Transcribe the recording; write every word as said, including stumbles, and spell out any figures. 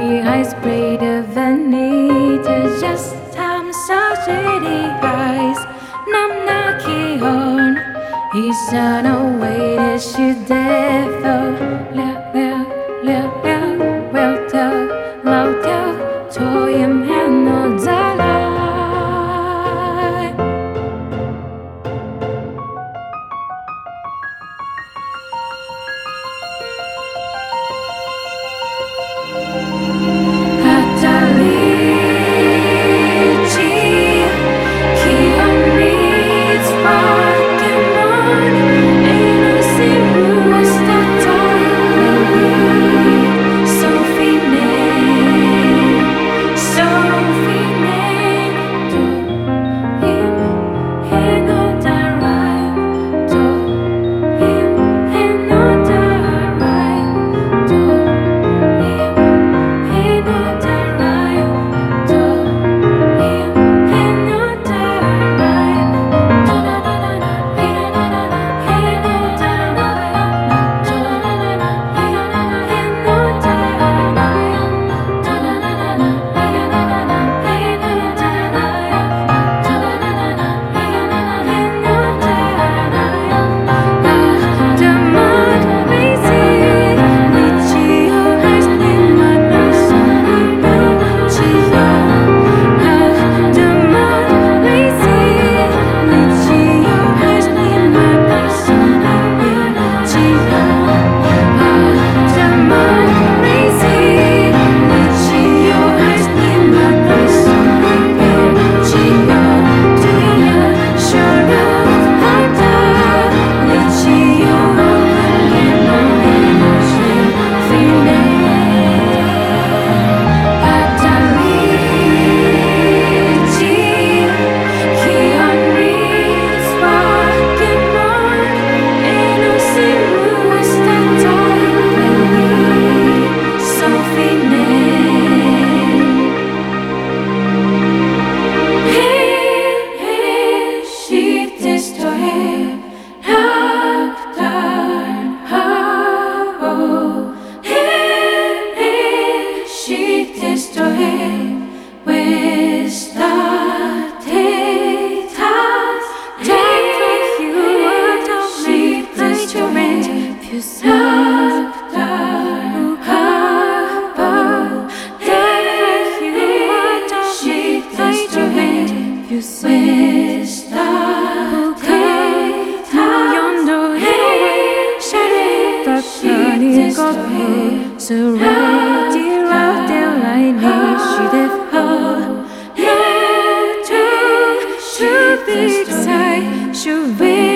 eyes play the vanity just time so shady eyes Nam na ki on He's on a way that she devil Leo, Leo, Leo, Leo Well tell, loud tell To him and no dollar So right out there like me should have heard Not to, to be excited should be